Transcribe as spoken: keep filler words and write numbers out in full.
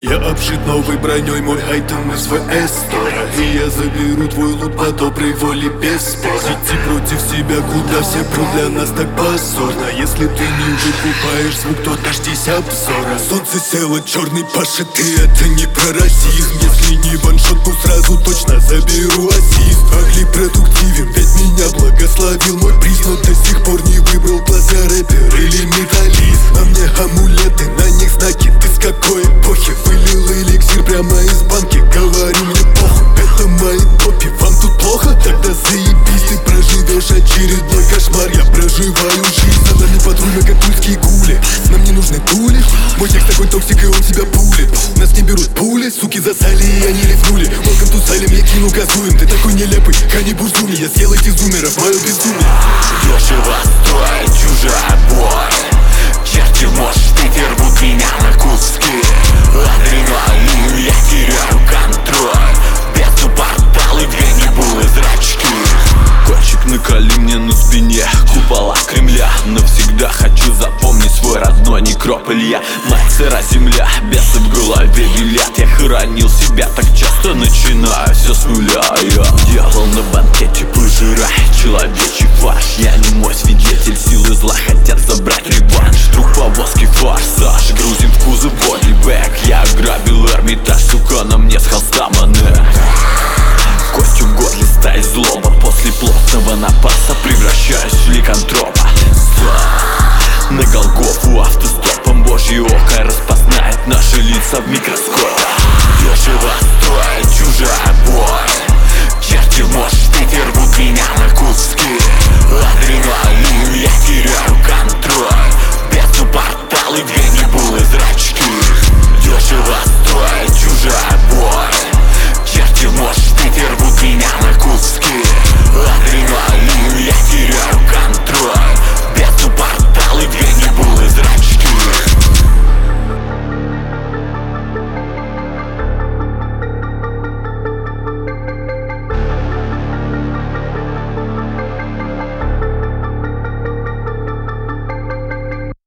Я обшит новой броней, мой айтем из ВС-стора. И я заберу твой лут по доброй воле без спора. Идти против себя, куда все прут, для нас так позорно. Если ты не выкупаешь звук, то дождись обзора. Солнце село, черный пашет, и это не про расизм. Если не ваншот, то сразу точно заберу ассист. Агли продуктивен, ведь меня благословил мой приз. Но до сих пор не выбрал класс, я рэпер или металлист. На мне амулеты, на них знаки, ты с какой эпохи? Вылил эликсир прямо из банки, говорю мне похуй. Это мои топи, вам тут плохо? Тогда заебись, ты проживешь очередной кошмар. Я проживаю жизнь, за нами патрульно, как тульские гули. Нам не нужны пули, мой текст такой токсик, и он тебя пулит. Нас не берут пули, суки засали, и они лизнули. Welcome to Salem, я кину газуем. Ты такой нелепый, Кани Бурзуми. Я съел этих зумеров, мое безумие. Дешево стоит чужая боль. Черти в мощь, Питер рвут меня на куски. Адреналин, я теряю контроль. Бездну порталы, две небулы зрачки. Кончик наколи мне на спине, купола Кремля. Навсегда хочу запомнить свой родной некрополь. Я мать, сыра земля, бесы в голове велят. Я хоронил себя так часто, начинаю все с нуля. Я делал на банкете, пожирая человечий фарш. Я не мой свидетель, силы зла хотят забрать реванш. Друг повозки форсаж, грузим в кузов бодибэк. Я ограбил Эрмитаж, сука, на мне с холста манер. Костюм горлиста и злоба, после плотного напаса превращаюсь в ликантропа. На Голгофу автостопом, божье око распознает наши лица в микроскопе. Дешево стоит чужая боль.